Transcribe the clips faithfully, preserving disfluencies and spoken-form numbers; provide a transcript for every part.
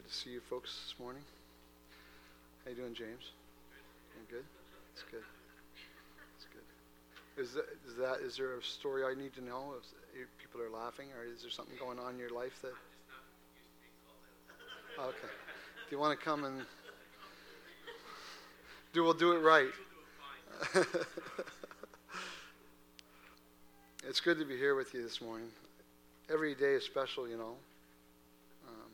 to see you folks this morning. How you doing, James? Doing good? It's good. It's good. Is that, is that is there a story I need to know? Is, if people are laughing, or is there something going on in your life that? Okay. Do you want to come and do? We'll do it right. It's good to be here with you this morning. Every day is special, you know. Um,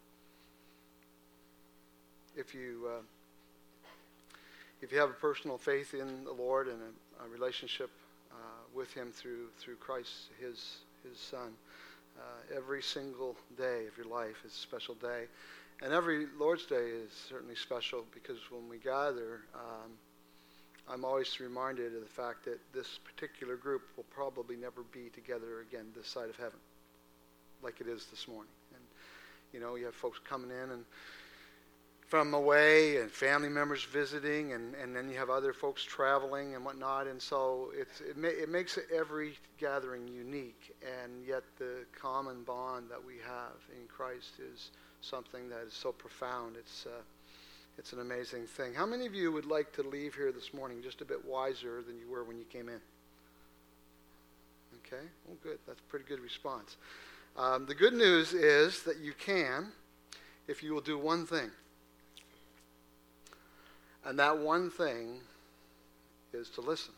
if you uh, if you have a personal faith in the Lord and a, a relationship uh, with Him through through Christ, His His Son, uh, every single day of your life is a special day, and every Lord's Day is certainly special because when we gather, um, I'm always reminded of the fact that this particular group will probably never be together again this side of heaven, like it is this morning. And you know, you have folks coming in and from away, and family members visiting, and, and then you have other folks traveling and whatnot. And so it's it, ma- it makes every gathering unique, and yet the common bond that we have in Christ is something that is so profound. It's uh, it's an amazing thing. How many of you would like to leave here this morning just a bit wiser than you were when you came in? Okay, well, good. That's a pretty good response. Um, the good news is that you can if you will do one thing. And that one thing is to listen.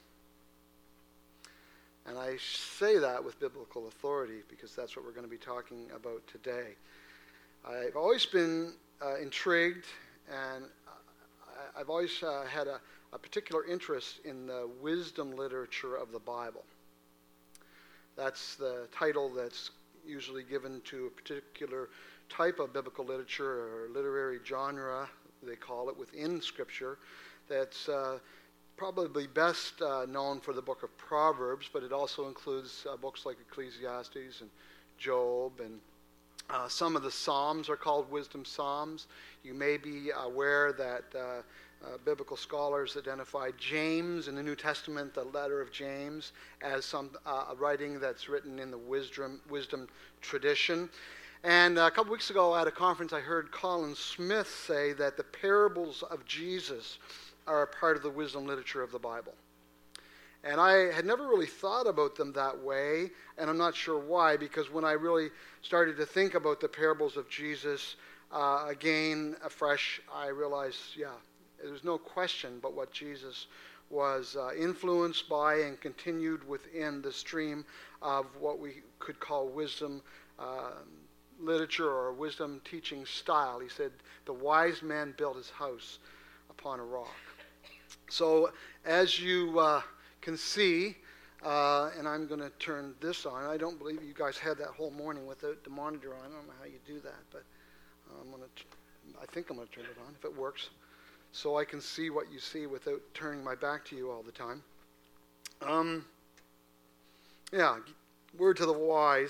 And I say that with biblical authority because that's what we're going to be talking about today. I've always been uh, intrigued, and I've always uh, had a, a particular interest in the wisdom literature of the Bible. That's the title that's usually given to a particular type of biblical literature or literary genre, they call it, within Scripture, that's uh, probably best uh, known for the book of Proverbs, but it also includes uh, books like Ecclesiastes and Job, and uh, some of the Psalms are called wisdom Psalms. You may be aware that uh, uh, biblical scholars identify James in the New Testament, the letter of James, as some uh, a writing that's written in the wisdom wisdom tradition. And a couple weeks ago at a conference, I heard Colin Smith say that the parables of Jesus are a part of the wisdom literature of the Bible. And I had never really thought about them that way, and I'm not sure why, because when I really started to think about the parables of Jesus uh, again, afresh, I realized, yeah, there's no question but what Jesus was uh, influenced by and continued within the stream of what we could call wisdom uh, literature or wisdom teaching style. He said, the wise man built his house upon a rock. So as you uh, can see, uh, and I'm going to turn this on. I don't believe you guys had that whole morning without the monitor on. I don't know how you do that, but I'm going to. I think I'm going to turn it on if it works, so I can see what you see without turning my back to you all the time. Um. Yeah, word to the wise.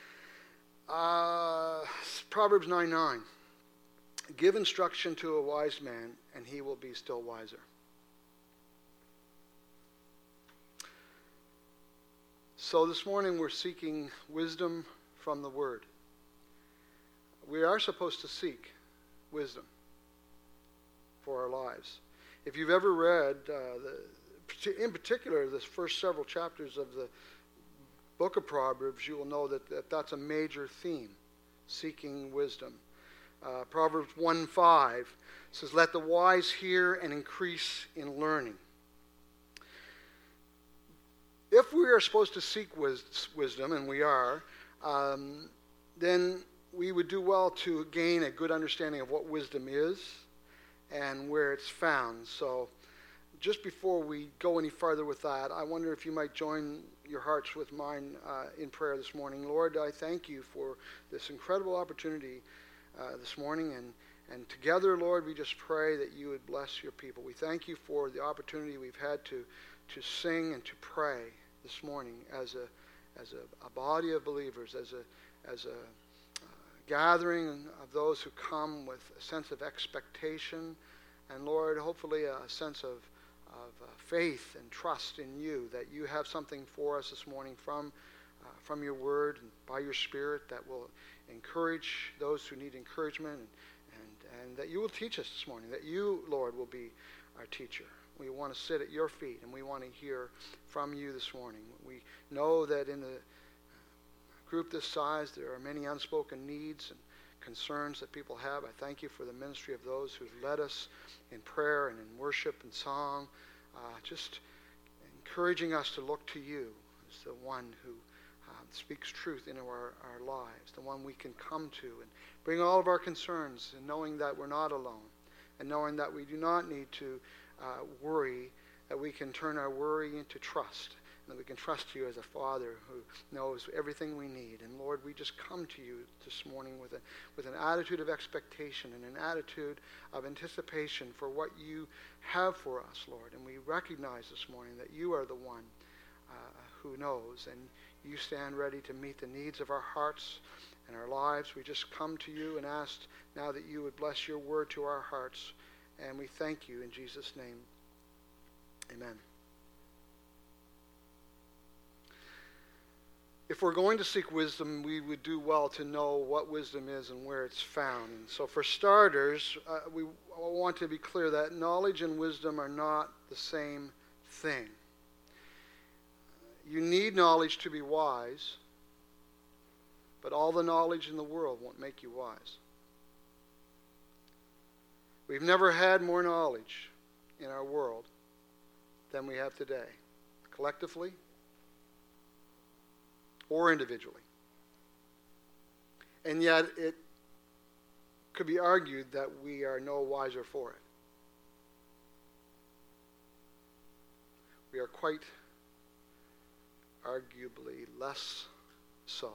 Uh, Proverbs nine nine. Give instruction to a wise man, and he will be still wiser. So this morning we're seeking wisdom from the Word. We are supposed to seek wisdom for our lives. If you've ever read, uh, the, in particular, the first several chapters of the book of Proverbs, you will know that, that that's a major theme, seeking wisdom. Uh, Proverbs one five says, let the wise hear and increase in learning. If we are supposed to seek wis- wisdom, and we are, um, then we would do well to gain a good understanding of what wisdom is and where it's found. So just before we go any farther with that, I wonder if you might join your hearts with mine uh, in prayer this morning. Lord, I thank you for this incredible opportunity uh, this morning, and, and together, Lord, we just pray that you would bless your people. We thank you for the opportunity we've had to, to sing and to pray this morning as a as a, a body of believers, as a as a uh, gathering of those who come with a sense of expectation, and Lord, hopefully a sense of of uh, faith and trust in you, that you have something for us this morning from uh, from your word and by your Spirit that will encourage those who need encouragement, and, and, and that you will teach us this morning, that you, Lord, will be our teacher. We want to sit at your feet, and we want to hear from you this morning. We know that in a group this size, there are many unspoken needs and concerns that people have. I thank you for the ministry of those who've led us in prayer and in worship and song, uh, just encouraging us to look to you as the one who uh, speaks truth into our, our lives, the one we can come to and bring all of our concerns, and knowing that we're not alone, and knowing that we do not need to uh, worry, that we can turn our worry into trust, and that we can trust you as a Father who knows everything we need. And Lord, we just come to you this morning with a with an attitude of expectation and an attitude of anticipation for what you have for us, Lord. And we recognize this morning that you are the one uh, who knows, and you stand ready to meet the needs of our hearts and our lives. We just come to you and ask now that you would bless your word to our hearts. And we thank you in Jesus' name. Amen. If we're going to seek wisdom, we would do well to know what wisdom is and where it's found. And so for starters, uh, we want to be clear that knowledge and wisdom are not the same thing. You need knowledge to be wise, but all the knowledge in the world won't make you wise. We've never had more knowledge in our world than we have today, collectively or individually. And yet it could be argued that we are no wiser for it. We are quite arguably less so.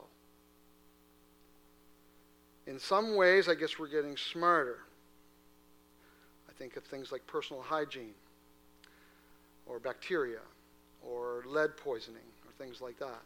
In some ways, I guess we're getting smarter. I think of things like personal hygiene, or bacteria, or lead poisoning, or things like that.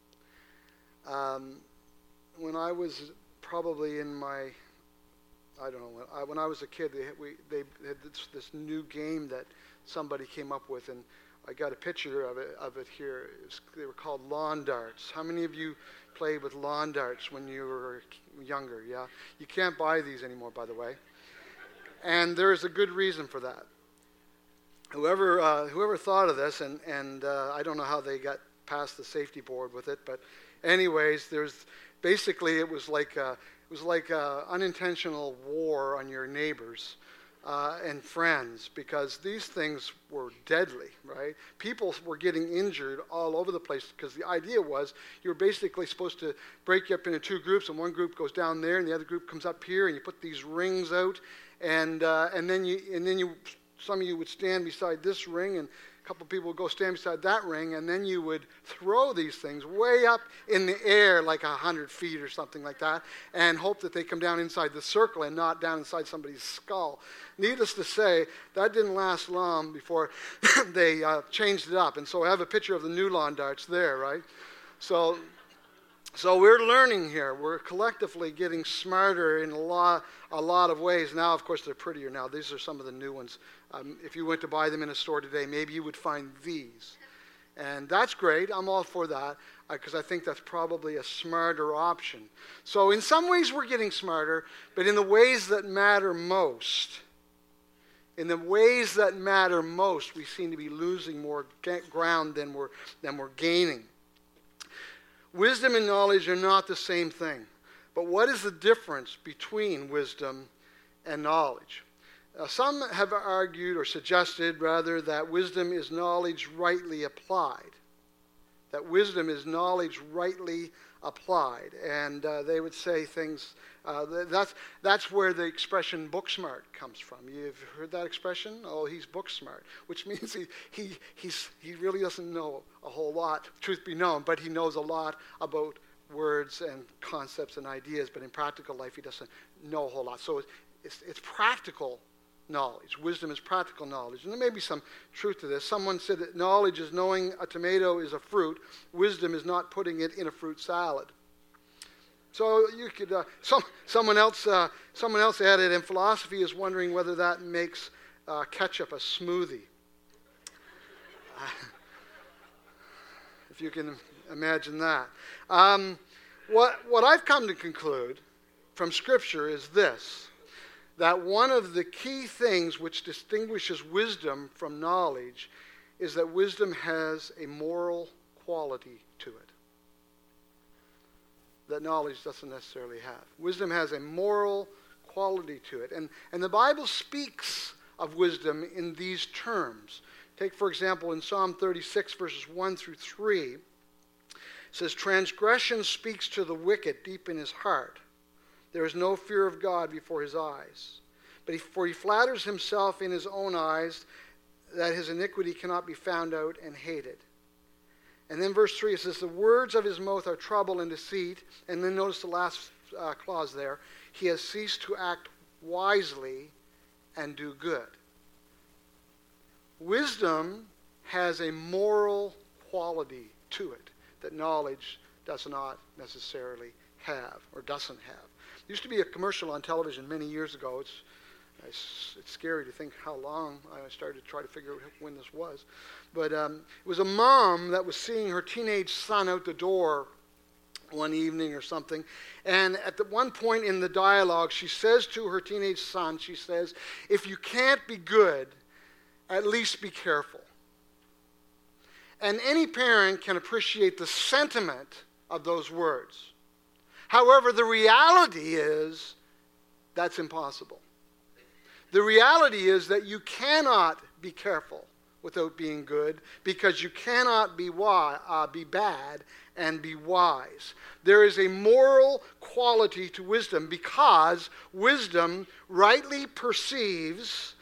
Um, when I was probably in my, I don't know, when I, when I was a kid, they, we, they had this, this new game that somebody came up with, and I got a picture of it, of it here. It was, they were called lawn darts. How many of you played with lawn darts when you were younger? Yeah, you can't buy these anymore, by the way. And there's a good reason for that. Whoever uh, whoever thought of this, and and uh, I don't know how they got past the safety board with it, but anyways, there's basically it was like a, it was like a unintentional war on your neighbors uh, and friends, because these things were deadly, right? People were getting injured all over the place, because the idea was you were basically supposed to break you up into two groups, and one group goes down there, and the other group comes up here, and you put these rings out, and uh, and then you and then you some of you would stand beside this ring, and a couple of people would go stand beside that ring, and then you would throw these things way up in the air, like a hundred feet or something like that, and hope that they come down inside the circle and not down inside somebody's skull. Needless to say, that didn't last long before they uh, changed it up. And so I have a picture of the new lawn darts there, right? So, so we're learning here. We're collectively getting smarter in a lot, a lot of ways. Now, of course, they're prettier now. These are some of the new ones. Um, if you went to buy them in a store today, maybe you would find these. And that's great. I'm all for that, because uh, I think that's probably a smarter option. So in some ways we're getting smarter, but in the ways that matter most, in the ways that matter most, we seem to be losing more ga- ground than we're, than we're gaining. Wisdom and knowledge are not the same thing. But what is the difference between wisdom and knowledge? Uh, some have argued or suggested, rather, that wisdom is knowledge rightly applied. That wisdom is knowledge rightly applied. And uh, they would say things, uh, that's, that's where the expression book smart comes from. You've heard that expression? Oh, he's book smart, which means he, he, he's, he really doesn't know a whole lot, truth be known, but he knows a lot about words and concepts and ideas, but in practical life he doesn't know a whole lot. So it's, it's practical knowledge. Wisdom is practical knowledge. And there may be some truth to this. Someone said that knowledge is knowing a tomato is a fruit. Wisdom is not putting it in a fruit salad. So you could, uh, some, someone else uh, someone else added, and philosophy is wondering whether that makes uh, ketchup a smoothie. Uh, if you can imagine that. Um, what, what I've come to conclude from Scripture is this, that one of the key things which distinguishes wisdom from knowledge is that wisdom has a moral quality to it that knowledge doesn't necessarily have. Wisdom has a moral quality to it. And, and the Bible speaks of wisdom in these terms. Take, for example, in Psalm thirty-six, verses one through three, it says, "Transgression speaks to the wicked deep in his heart. There is no fear of God before his eyes. But he, for he flatters himself in his own eyes that his iniquity cannot be found out and hated." And then verse three, it says, "The words of his mouth are trouble and deceit." And then notice the last uh, clause there. "He has ceased to act wisely and do good." Wisdom has a moral quality to it that knowledge does not necessarily have or doesn't have. There used to be a commercial on television many years ago. It's It's, it's scary to think how long. I started to try to figure out when this was. But um, it was a mom that was seeing her teenage son out the door one evening or something. And at the one point in the dialogue, she says to her teenage son, she says, "If you can't be good, at least be careful." And any parent can appreciate the sentiment of those words. However, the reality is that's impossible. The reality is that you cannot be careful without being good, because you cannot be wi- uh, be bad and be wise. There is a moral quality to wisdom because wisdom rightly perceives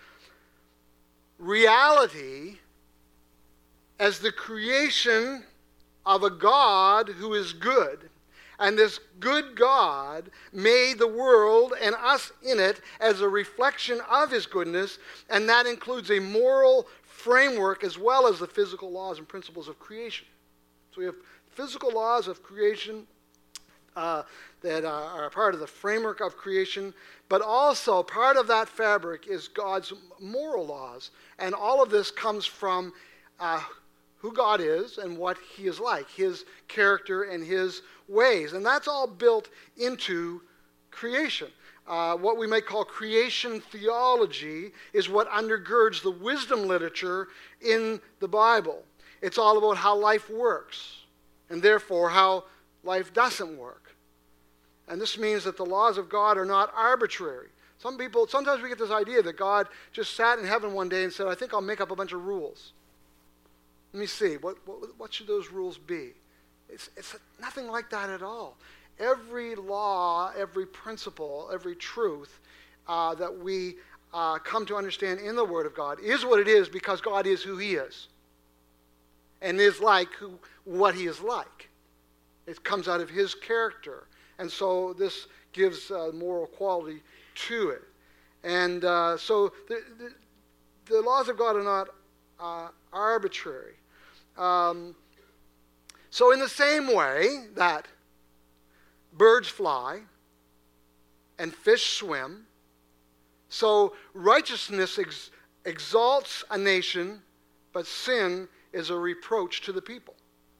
reality as the creation of a God who is good. And this good God made the world and us in it as a reflection of his goodness, and that includes a moral framework as well as the physical laws and principles of creation. So we have physical laws of creation uh, that are a part of the framework of creation, but also part of that fabric is God's moral laws. And all of this comes from uh, who God is and what he is like, his character and his ways. And that's all built into creation. Uh, what we might call creation theology is what undergirds the wisdom literature in the Bible. It's all about how life works, and therefore how life doesn't work. And this means that the laws of God are not arbitrary. Some people, sometimes we get this idea that God just sat in heaven one day and said, "I think I'll make up a bunch of rules. Let me see, what, what, what should those rules be?" It's, it's nothing like that at all. Every law, every principle, every truth uh, that we uh, come to understand in the Word of God is what it is because God is who he is and is like who, what he is like. It comes out of his character. And so this gives uh, moral quality to it. And uh, so the, the, the laws of God are not uh, arbitrary. Um, so in the same way that birds fly and fish swim, so righteousness ex- exalts a nation, but sin is a reproach to the people.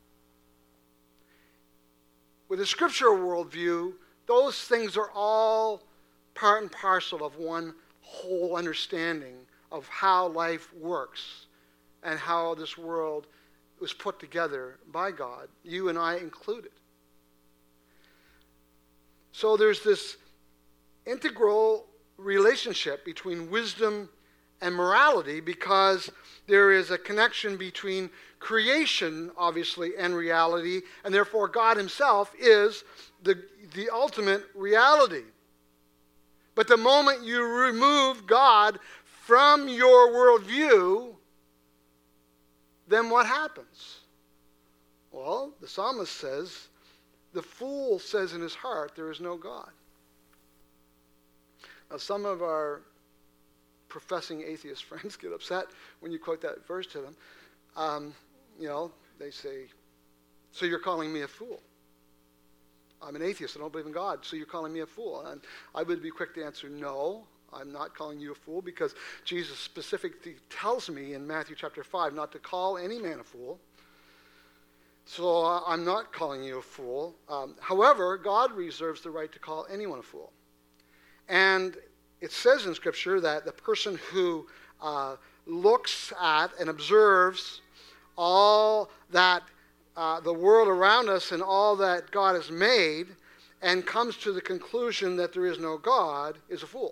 With a scriptural worldview, those things are all part and parcel of one whole understanding of how life works and how this world was put together by God, you and I included. So there's this integral relationship between wisdom and morality because there is a connection between creation, obviously, and reality, and therefore God himself is the, the ultimate reality. But the moment you remove God from your worldview, then what happens? Well, the psalmist says, the fool says in his heart, there is no God. Now, some of our professing atheist friends get upset when you quote that verse to them. Um, you know, they say, so you're calling me a fool. I'm an atheist. I don't believe in God, so you're calling me a fool. And I would be quick to answer, no, I'm not calling you a fool, because Jesus specifically tells me in Matthew chapter five not to call any man a fool. So uh, I'm not calling you a fool. Um, however, God reserves the right to call anyone a fool. And it says in Scripture that the person who uh, looks at and observes all that uh, the world around us and all that God has made and comes to the conclusion that there is no God is a fool.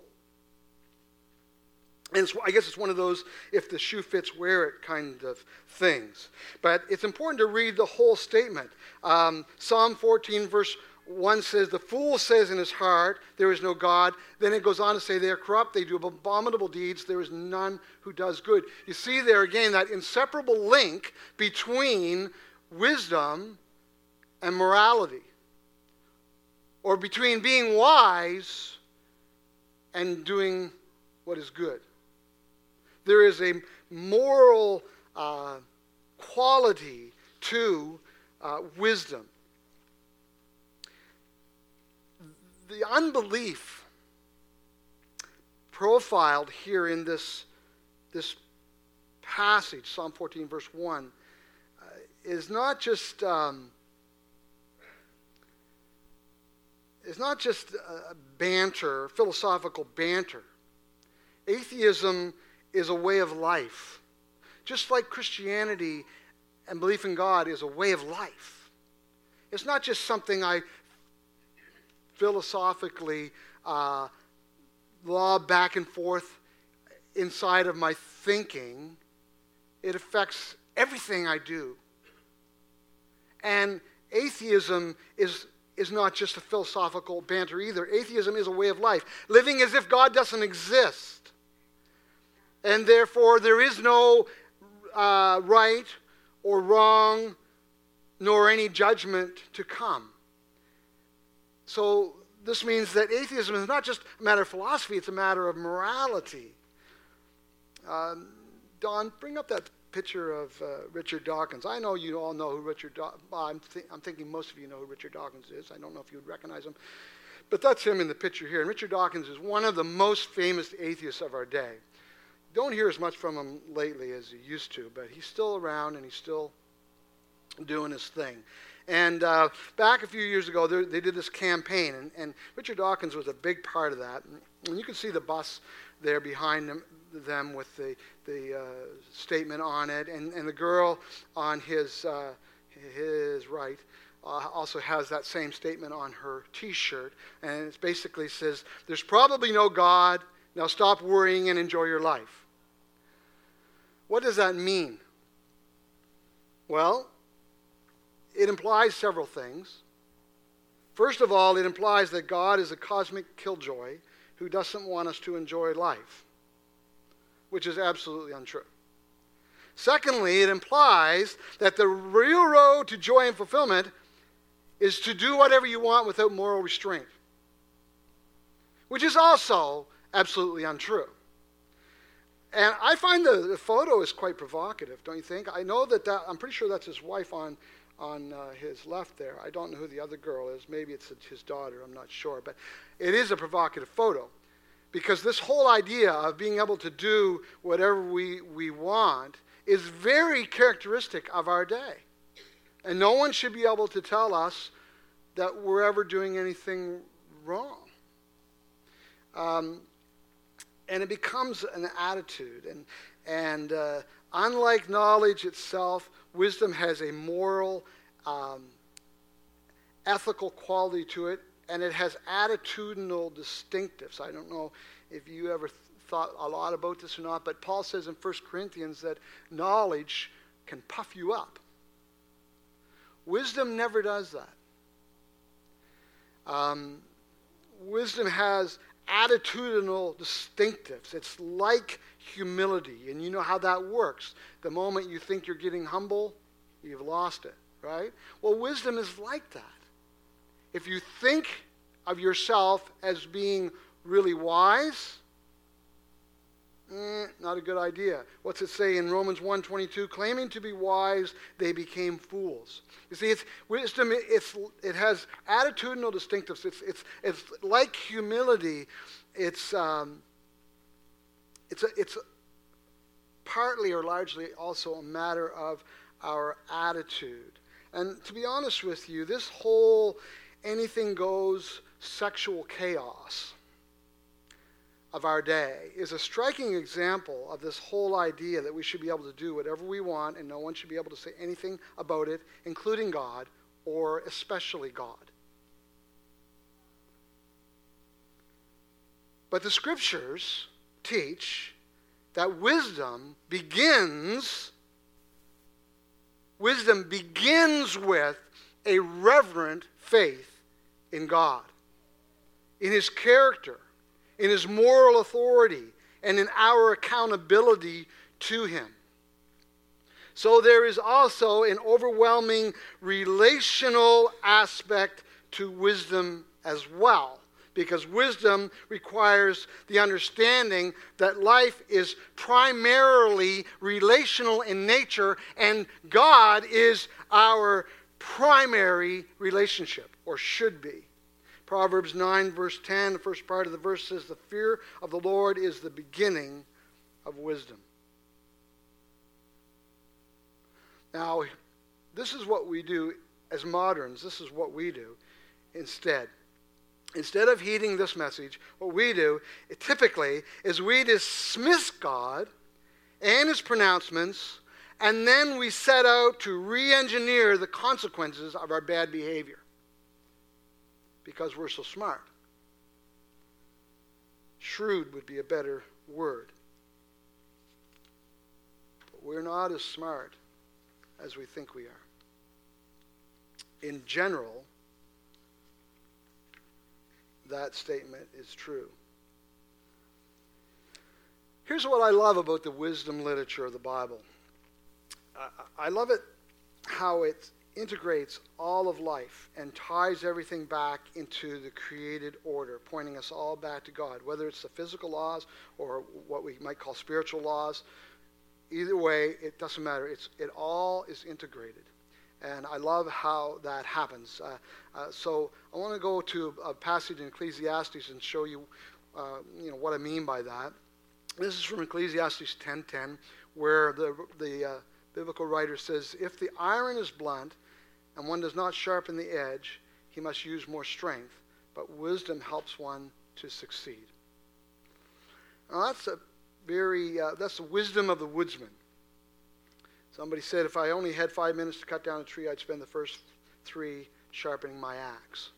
And it's, I guess it's one of those if the shoe fits, wear it kind of things. But it's important to read the whole statement. Um, Psalm fourteen verse one says, the fool says in his heart, there is no God. Then it goes on to say, they are corrupt, they do abominable deeds, there is none who does good. You see there again that inseparable link between wisdom and morality. Or between being wise and doing what is good. There is a moral uh, quality to uh, wisdom. The unbelief profiled here in this, this passage, Psalm fourteen, verse one, uh, is not just um, is not just uh, banter, philosophical banter. Atheism is a way of life, just like Christianity and belief in God is a way of life. It's not just something I philosophically uh, lob back and forth inside of my thinking. It affects everything I do. And atheism is, is not just a philosophical banter either. Atheism is a way of life, living as if God doesn't exist. And therefore there is no uh, right or wrong, nor any judgment to come. So this means that atheism is not just a matter of philosophy, it's a matter of morality. Um, Don, bring up that picture of uh, Richard Dawkins. I know you all know who Richard Dawkins is. I'm, th- I'm thinking most of you know who Richard Dawkins is. I don't know if you would recognize him. But that's him in the picture here. And Richard Dawkins is one of the most famous atheists of our day. Don't hear as much from him lately as you used to, but he's still around and he's still doing his thing. And uh, back a few years ago, they, they did this campaign, and, and Richard Dawkins was a big part of that. And, and you can see the bus there behind them, them with the, the uh, statement on it, and, and the girl on his, uh, his right uh, also has that same statement on her T-shirt. And it basically says, there's probably no God, now stop worrying and enjoy your life. What does that mean? Well, it implies several things. First of all, it implies that God is a cosmic killjoy who doesn't want us to enjoy life, which is absolutely untrue. Secondly, it implies that the real road to joy and fulfillment is to do whatever you want without moral restraint, which is also absolutely untrue. And I find the, the photo is quite provocative, don't you think? I know that, that I'm pretty sure that's his wife on on uh, his left there. I don't know who the other girl is. Maybe it's his daughter. I'm not sure. But it is a provocative photo because this whole idea of being able to do whatever we, we want is very characteristic of our day. And no one should be able to tell us that we're ever doing anything wrong. Um, and it becomes an attitude. And, and uh, unlike knowledge itself, wisdom has a moral, um, ethical quality to it, and it has attitudinal distinctives. I don't know if you ever th- thought a lot about this or not, but Paul says in First Corinthians that knowledge can puff you up. Wisdom never does that. Um, wisdom has attitudinal distinctives. It's like humility, and you know how that works. The moment you think you're getting humble, you've lost it, right? Well, wisdom is like that. If you think of yourself as being really wise, eh, not a good idea. What's it say in Romans one twenty-two? Claiming to be wise, they became fools. You see, it's wisdom. It's it has attitudinal distinctives. It's it's it's like humility. It's um, it's a, it's partly or largely also a matter of our attitude. And to be honest with you, this whole anything goes sexual chaos of our day is a striking example of this whole idea that we should be able to do whatever we want and no one should be able to say anything about it, including God or especially God. But the scriptures teach that wisdom begins wisdom begins with a reverent faith in God, in his character, in his moral authority, and in our accountability to him. So there is also an overwhelming relational aspect to wisdom as well, because wisdom requires the understanding that life is primarily relational in nature, and God is our primary relationship, or should be. Proverbs nine, verse ten, the first part of the verse says, "The fear of the Lord is the beginning of wisdom." Now, this is what we do as moderns. This is what we do instead. Instead of heeding this message, what we do typically is we dismiss God and his pronouncements, and then we set out to re-engineer the consequences of our bad behavior because we're so smart. Shrewd would be a better word. But we're not as smart as we think we are. In general, that statement is true. Here's what I love about the wisdom literature of the Bible. I, I love it how it integrates all of life and ties everything back into the created order, pointing us all back to God, whether it's the physical laws or what we might call spiritual laws. Either way, it doesn't matter. It's, it all is integrated. And I love how that happens. Uh, uh, so I want to go to a passage in Ecclesiastes and show you, uh, you know, what I mean by that. This is from Ecclesiastes ten ten, where the the uh, biblical writer says, "If the iron is blunt and one does not sharpen the edge, he must use more strength. But wisdom helps one to succeed." Now that's a very uh, that's the wisdom of the woodsman. Somebody said, if I only had five minutes to cut down a tree, I'd spend the first three sharpening my axe.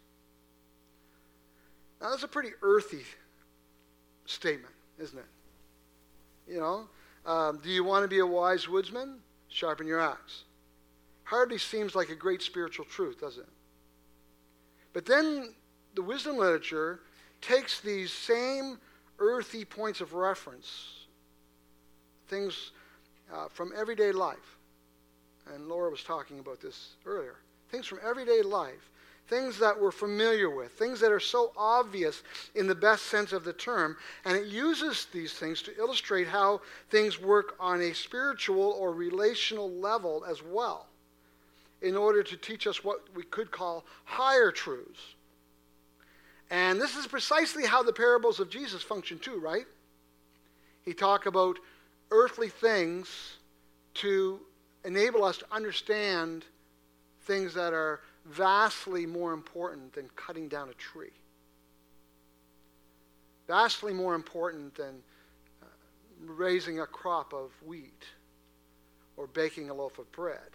Now, that's a pretty earthy statement, isn't it? You know, um, do you want to be a wise woodsman? Sharpen your axe. Hardly seems like a great spiritual truth, does it? But then the wisdom literature takes these same earthy points of reference, things Uh, from everyday life. And Laura was talking about this earlier. Things from everyday life. Things that we're familiar with. Things that are so obvious in the best sense of the term. And it uses these things to illustrate how things work on a spiritual or relational level as well, in order to teach us what we could call higher truths. And this is precisely how the parables of Jesus function too, right? He talked about earthly things to enable us to understand things that are vastly more important than cutting down a tree. Vastly more important than uh, raising a crop of wheat or baking a loaf of bread.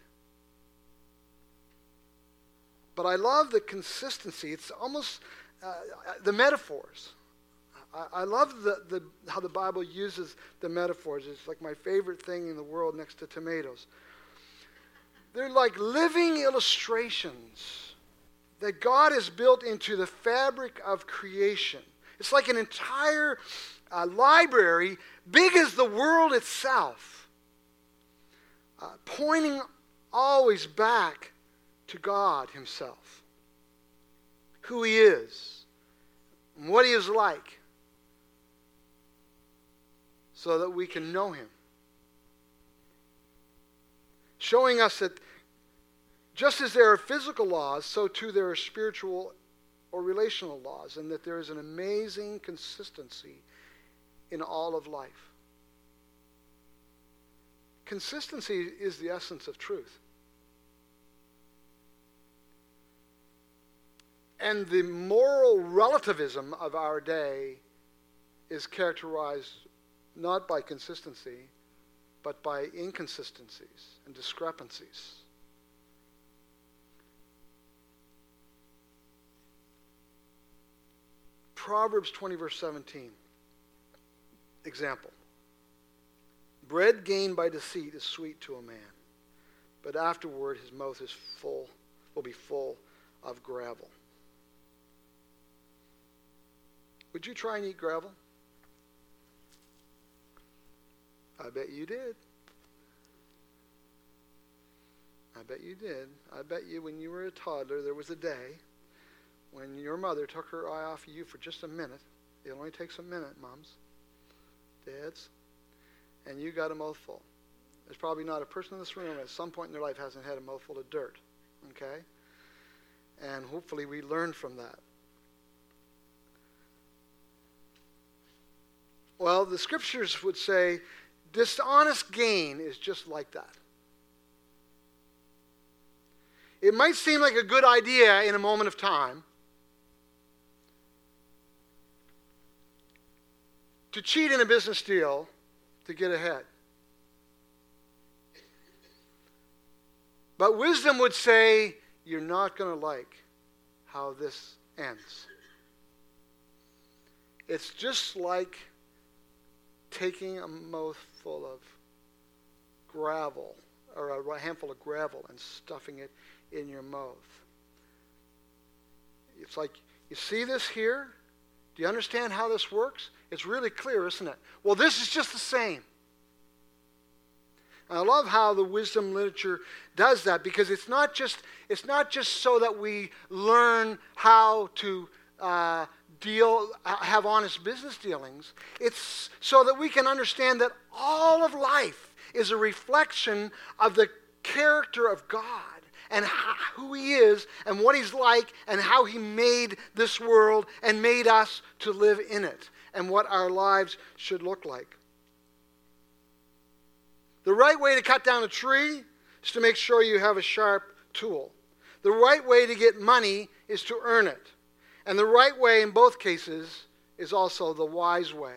But I love the consistency. It's almost uh, the metaphors. I love the, the, how the Bible uses the metaphors. It's like my favorite thing in the world next to tomatoes. They're like living illustrations that God has built into the fabric of creation. It's like an entire uh, library, big as the world itself, uh, pointing always back to God himself, who he is, and what he is like, so that we can know him. Showing us that just as there are physical laws, so too there are spiritual or relational laws, and that there is an amazing consistency in all of life. Consistency is the essence of truth. And the moral relativism of our day is characterized not by consistency, but by inconsistencies and discrepancies. Proverbs twenty, verse seventeen. Example. Bread gained by deceit is sweet to a man, but afterward his mouth is full, will be full of gravel. Would you try and eat gravel? I bet you did. I bet you did. I bet you when you were a toddler, there was a day when your mother took her eye off of you for just a minute. It only takes a minute, moms, dads, and you got a mouthful. There's probably not a person in this room at some point in their life hasn't had a mouthful of dirt, okay? And hopefully we learn from that. Well, the scriptures would say dishonest gain is just like that. It might seem like a good idea in a moment of time to cheat in a business deal to get ahead. But wisdom would say, you're not going to like how this ends. It's just like taking a mouthful of gravel, or a handful of gravel, and stuffing it in your mouth. It's like, you see this here? Do you understand how this works? It's really clear, isn't it? Well, this is just the same. And I love how the wisdom literature does that, because it's not just it's not just so that we learn how to uh, deal, have honest business dealings. It's so that we can understand that all of life is a reflection of the character of God, and how, who he is, and what he's like, and how he made this world and made us to live in it, and what our lives should look like. The right way to cut down a tree is to make sure you have a sharp tool. The right way to get money is to earn it. And the right way in both cases is also the wise way.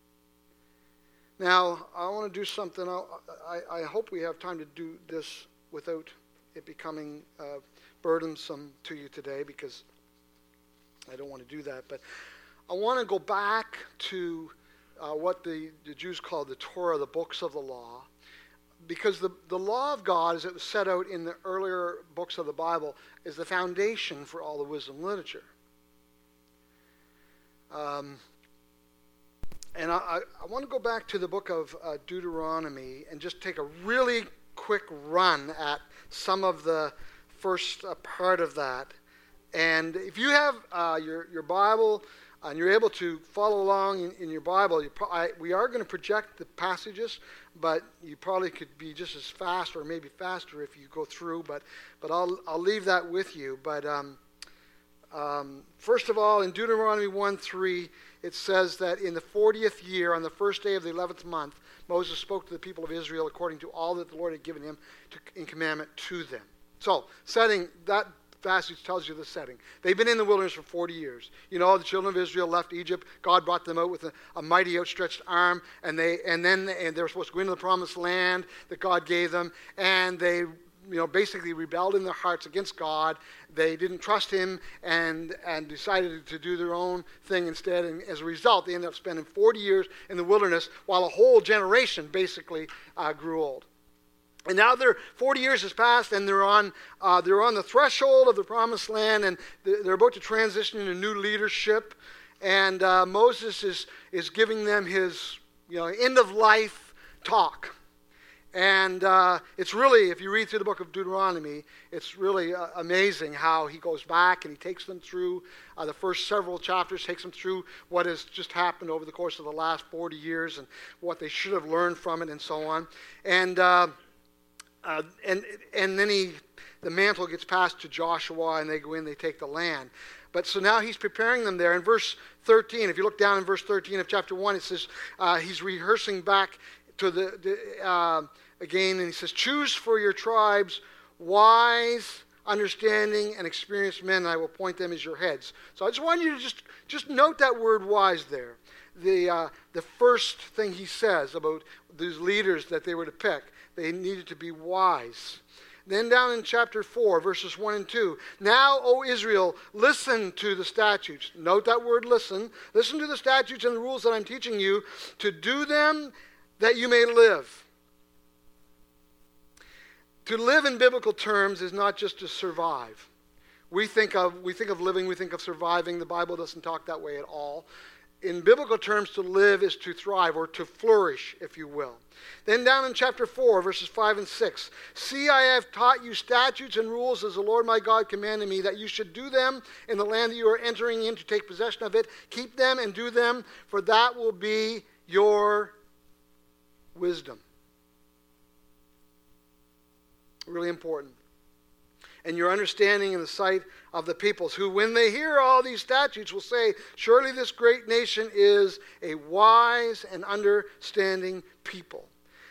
Now, I want to do something. I, I hope we have time to do this without it becoming uh, burdensome to you today, because I don't want to do that. But I want to go back to uh, what the, the Jews called the Torah, the books of the law, because the, the law of God, as it was set out in the earlier books of the Bible, is the foundation for all the wisdom literature. Um, and I, I, I want to go back to the book of uh, Deuteronomy and just take a really quick run at some of the first uh, part of that. And if you have uh, your, your Bible and you're able to follow along in, in your Bible, you pro- I, we are going to project the passages, but you probably could be just as fast or maybe faster if you go through, but but I'll I'll leave that with you. But um, um, first of all, in Deuteronomy one three, it says that in the fortieth year, on the first day of the eleventh month, Moses spoke to the people of Israel according to all that the Lord had given him to, in commandment to them. So, setting that passage tells you the setting. They've been in the wilderness for forty years. You know, the children of Israel left Egypt. God brought them out with a, a mighty outstretched arm, and they and then and they were supposed to go into the promised land that God gave them, and they, you know, basically rebelled in their hearts against God. They didn't trust him, and and decided to do their own thing instead. And as a result, they ended up spending forty years in the wilderness, while a whole generation basically uh, grew old. And now they're forty years has passed, and they're on uh, they're on the threshold of the promised land, and they're about to transition into new leadership. And uh, Moses is is giving them his you know end of life talk. And uh, it's really, if you read through the book of Deuteronomy, it's really uh, amazing how he goes back and he takes them through uh, the first several chapters, takes them through what has just happened over the course of the last forty years and what they should have learned from it and so on. And uh, uh, and and then he, the mantle gets passed to Joshua, and they go in, they take the land. But so now he's preparing them there. In verse thirteen, if you look down in verse thirteen of chapter one, it says uh, he's rehearsing back to the, the uh, again, and he says, choose for your tribes wise, understanding, and experienced men, and I will appoint them as your heads. So I just want you to just, just note that word wise there. the, uh, the first thing he says about these leaders that they were to pick. They needed to be wise. Then down in chapter four, verses one and two. Now, O Israel, listen to the statutes. Note that word listen. Listen to the statutes and the rules that I'm teaching you, to do them that you may live. To live in biblical terms is not just to survive. We think of, we think of living, we think of surviving. The Bible doesn't talk that way at all. In biblical terms, to live is to thrive, or to flourish, if you will. Then down in chapter four, verses five and six. See, I have taught you statutes and rules as the Lord my God commanded me, that you should do them in the land that you are entering in to take possession of it. Keep them and do them, for that will be your wisdom. Really important. And your understanding in the sight of the peoples, who when they hear all these statutes will say, surely this great nation is a wise and understanding people.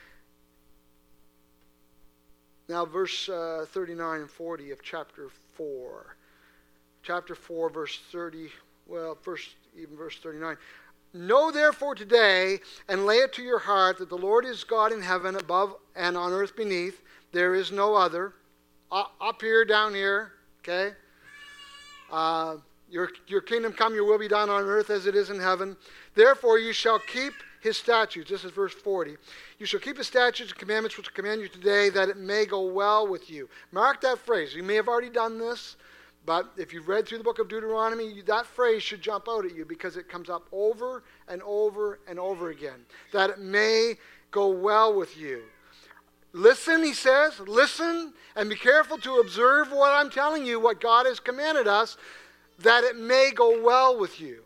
Now verse uh, thirty-nine and forty of chapter four. Chapter four, verse thirty, well, first even verse thirty-nine. Know therefore today, and lay it to your heart, that the Lord is God in heaven above and on earth beneath. There is no other. Up here, down here, okay? Uh, your, your kingdom come, your will be done on earth as it is in heaven. Therefore you shall keep his statutes. This is verse forty. You shall keep his statutes and commandments which I command you today, that it may go well with you. Mark that phrase. You may have already done this, but if you've read through the book of Deuteronomy, that phrase should jump out at you, because it comes up over and over and over again. That it may go well with you. Listen, he says, listen, and be careful to observe what I'm telling you, what God has commanded us, that it may go well with you.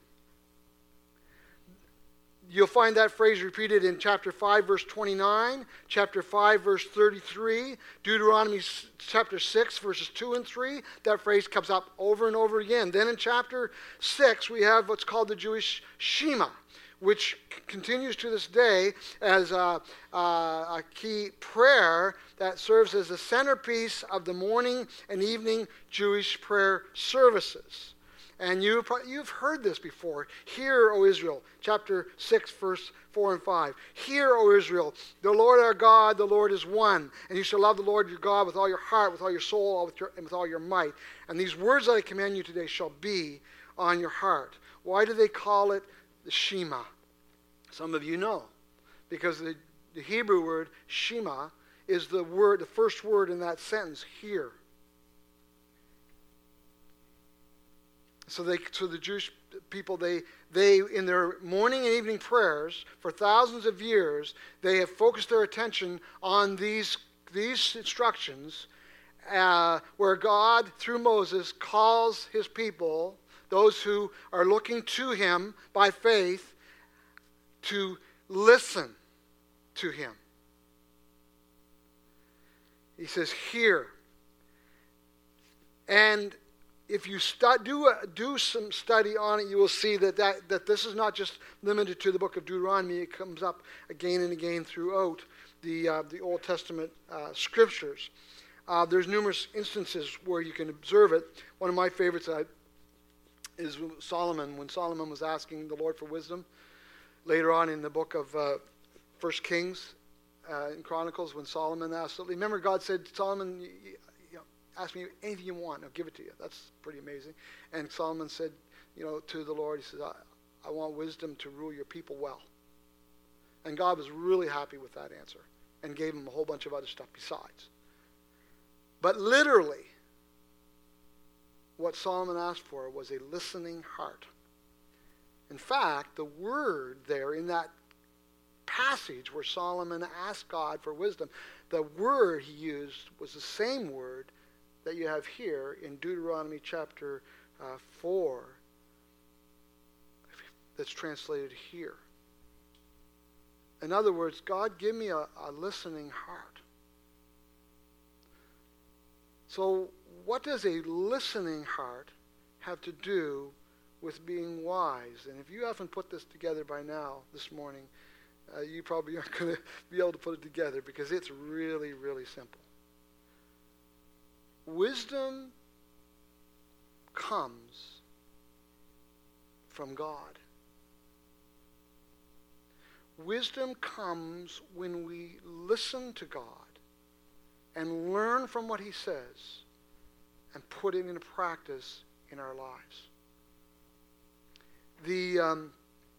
You'll find that phrase repeated in chapter five, verse twenty-nine, chapter five, verse thirty-three, Deuteronomy chapter six, verses two and three. That phrase comes up over and over again. Then in chapter six, we have what's called the Jewish Shema, which continues to this day as a, a, a key prayer that serves as the centerpiece of the morning and evening Jewish prayer services. And you, you've heard this before. Hear, O Israel, chapter six, verse four and five. Hear, O Israel, the Lord our God, the Lord is one. And you shall love the Lord your God with all your heart, with all your soul, with your, and with all your might. And these words that I command you today shall be on your heart. Why do they call it the Shema? Some of you know, because the, the Hebrew word Shema is the word, the first word in that sentence, hear. So they, so the Jewish people, they, they in their morning and evening prayers for thousands of years, they have focused their attention on these these instructions, uh, where God through Moses calls his people, those who are looking to him by faith, to listen to him. He says, hear. And if you stu- do, a, do some study on it, you will see that, that, that this is not just limited to the book of Deuteronomy. It comes up again and again throughout the, uh, the Old Testament uh, scriptures. Uh, there's numerous instances where you can observe it. One of my favorites uh, is Solomon, when Solomon was asking the Lord for wisdom. Later on in the book of uh, First Kings, uh, in Chronicles, when Solomon asked, remember God said, Solomon, you, you know, ask me anything you want, I'll give it to you. That's pretty amazing. And Solomon said, you know, to the Lord, he says, I, I want wisdom to rule your people well. And God was really happy with that answer and gave him a whole bunch of other stuff besides. But literally, what Solomon asked for was a listening heart. In fact, the word there in that passage where Solomon asked God for wisdom, the word he used was the same word that you have here in Deuteronomy chapter uh, four, that's translated here. In other words, God, give me a, a listening heart. So what does a listening heart have to do with being wise? And if you haven't put this together by now, this morning, uh, you probably aren't going to be able to put it together, because it's really, really simple. Wisdom comes from God. wisdom comes when we listen to God and learn from what he says and put it into practice in our lives. The um,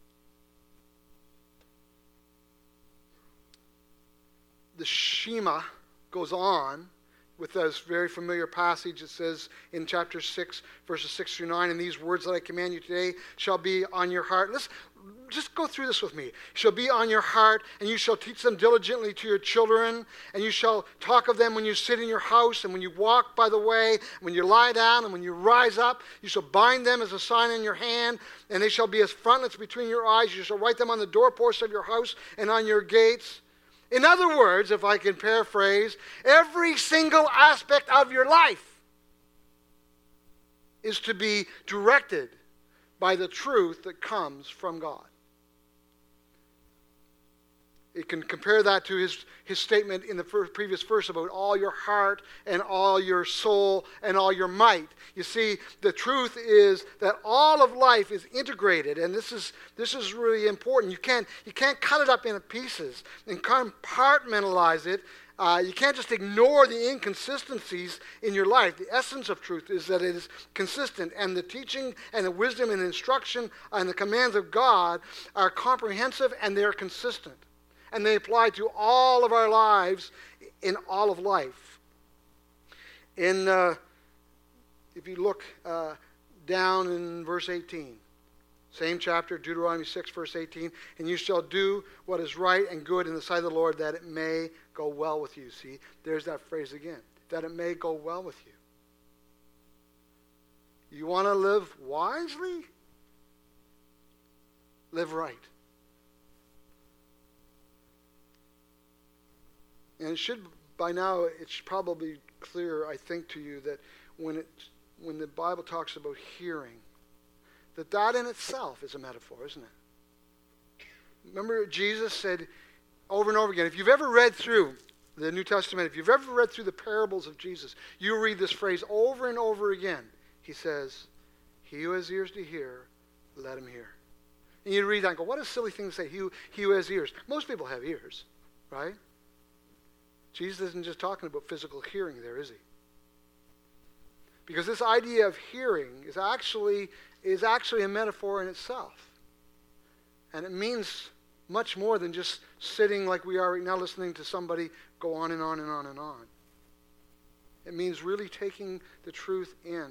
the Shema goes on with this very familiar passage. It says in chapter six, verses six through nine, and these words that I command you today shall be on your heart. Let's just go through this with me. Shall be on your heart, and you shall teach them diligently to your children, and you shall talk of them when you sit in your house, and when you walk by the way, when you lie down, and when you rise up. You shall bind them as a sign in your hand, and they shall be as frontlets between your eyes. You shall write them on the doorposts of your house and on your gates. In other words, if I can paraphrase, every single aspect of your life is to be directed by the truth that comes from God. You can compare that to his, his statement in the first, previous verse about all your heart and all your soul and all your might. You see, the truth is that all of life is integrated, and this is this is really important. You can't you can't cut it up into pieces and compartmentalize it. Uh, you can't just ignore the inconsistencies in your life. The essence of truth is that it is consistent, and the teaching and the wisdom and instruction and the commands of God are comprehensive and they're consistent. And they apply to all of our lives in all of life. In, uh, if you look uh, down in verse eighteen, same chapter, Deuteronomy six, verse eighteen, and you shall do what is right and good in the sight of the Lord, that it may go well with you. See, there's that phrase again, that it may go well with you. You want to live wisely? Live right. And it should, by now, it's probably clear, I think, to you that when it, when the Bible talks about hearing, that that in itself is a metaphor, isn't it? Remember, Jesus said over and over again, if you've ever read through the New Testament, if you've ever read through the parables of Jesus, you read this phrase over and over again. He says, he who has ears to hear, let him hear. And you read that and go, what a silly thing to say, he who, he who has ears. Most people have ears, right? Jesus isn't just talking about physical hearing there, is he? Because this idea of hearing is actually, is actually a metaphor in itself. And it means much more than just sitting like we are right now listening to somebody go on and on and on and on. It means really taking the truth in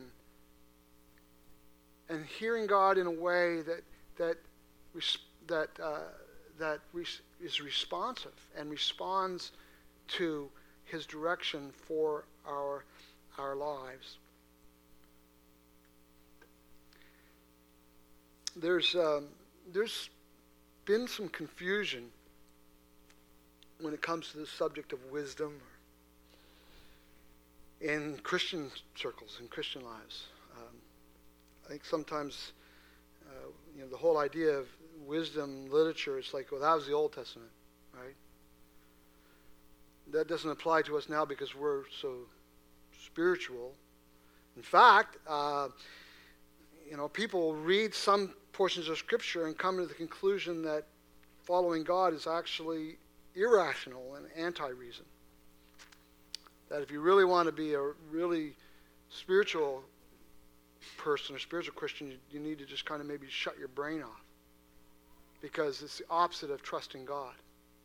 and hearing God in a way that that that uh, that is responsive and responds to his direction for our our lives. There's um, there's been some confusion when it comes to the subject of wisdom in Christian circles, in Christian lives. Um, I think sometimes uh, you know the whole idea of wisdom literature is like, well, that was the Old Testament, right? That doesn't apply to us now because we're so spiritual. In fact, uh, you know, people read some portions of Scripture and come to the conclusion that following God is actually irrational and anti-reason. That if you really want to be a really spiritual person or spiritual Christian, you, you need to just kind of maybe shut your brain off, because it's the opposite of trusting God.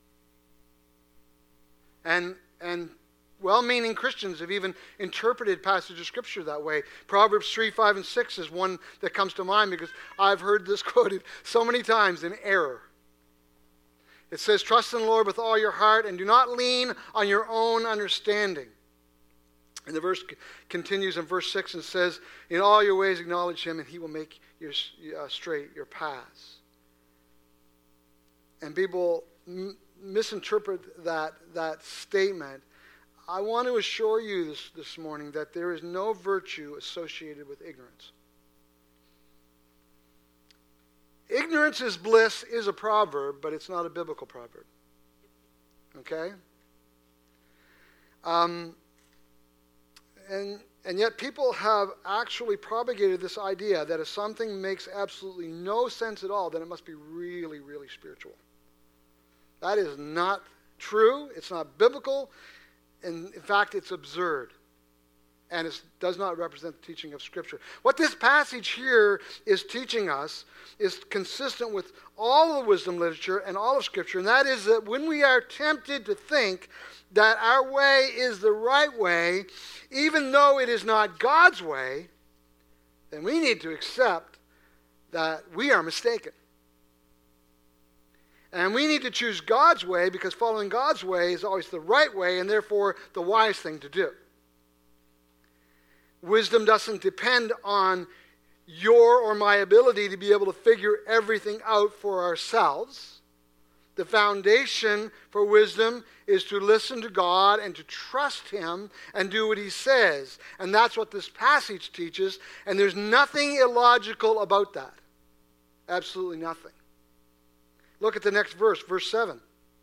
And and well-meaning Christians have even interpreted passages of Scripture that way. Proverbs three, five, and six is one that comes to mind because I've heard this quoted so many times in error. It says, trust in the Lord with all your heart and do not lean on your own understanding. And the verse continues in verse six and says, in all your ways acknowledge him and he will make your uh, straight your paths. And people m- misinterpret that that statement. I want to assure you this, this morning that there is no virtue associated with ignorance. Ignorance is bliss is a proverb, but it's not a biblical proverb. Okay? Um, and and yet people have actually propagated this idea that if something makes absolutely no sense at all, then it must be really, really spiritual. That is not true. It's not biblical. And in fact, it's absurd. And it does not represent the teaching of Scripture. What this passage here is teaching us is consistent with all the wisdom literature and all of Scripture, and that is that when we are tempted to think that our way is the right way, even though it is not God's way, then we need to accept that we are mistaken. And we need to choose God's way, because following God's way is always the right way and therefore the wise thing to do. Wisdom doesn't depend on your or my ability to be able to figure everything out for ourselves. The foundation for wisdom is to listen to God and to trust Him and do what He says. And that's what this passage teaches. And there's nothing illogical about that. Absolutely nothing. Look at the next verse, verse seven.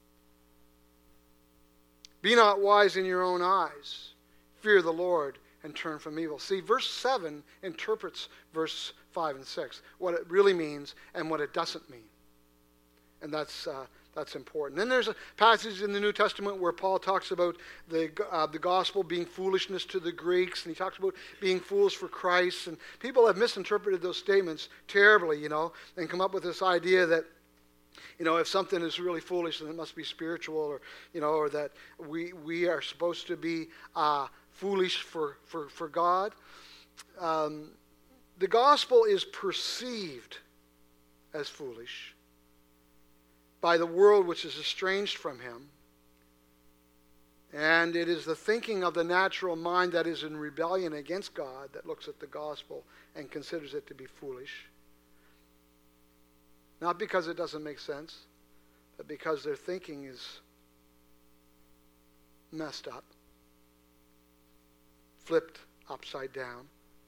Be not wise in your own eyes. Fear the Lord and turn from evil. See, verse seven interprets verse five and six, what it really means and what it doesn't mean. And that's uh, that's important. Then there's a passage in the New Testament where Paul talks about the uh, the gospel being foolishness to the Greeks, and he talks about being fools for Christ. And people have misinterpreted those statements terribly, you know, and come up with this idea that, you know, if something is really foolish, then it must be spiritual, or, you know, or that we we are supposed to be uh, foolish for, for, for God. Um, the gospel is perceived as foolish by the world which is estranged from Him. And it is the thinking of the natural mind that is in rebellion against God that looks at the gospel and considers it to be foolish. Not because it doesn't make sense, but because their thinking is messed up, flipped upside down.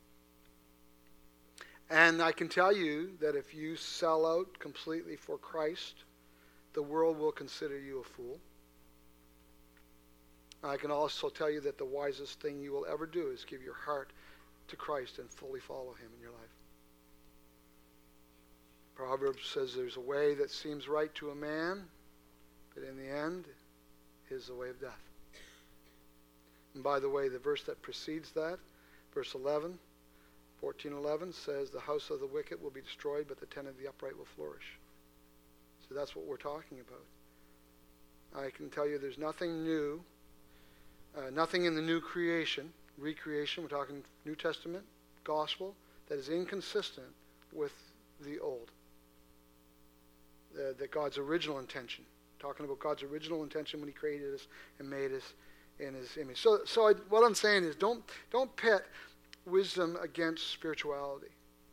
And I can tell you that if you sell out completely for Christ, the world will consider you a fool. I can also tell you that the wisest thing you will ever do is give your heart to Christ and fully follow Him in your life. Proverbs says there's a way that seems right to a man, but in the end is the way of death. And by the way, the verse that precedes that, verse eleven, fourteen eleven, says the house of the wicked will be destroyed, but the tent of the upright will flourish. So that's what we're talking about. I can tell you there's nothing new, uh, nothing in the new creation, recreation, we're talking New Testament, gospel, that is inconsistent with the old. Uh, that God's original intention. Talking about God's original intention when He created us and made us in His image. So, so I, what I'm saying is, don't don't pit wisdom against spirituality.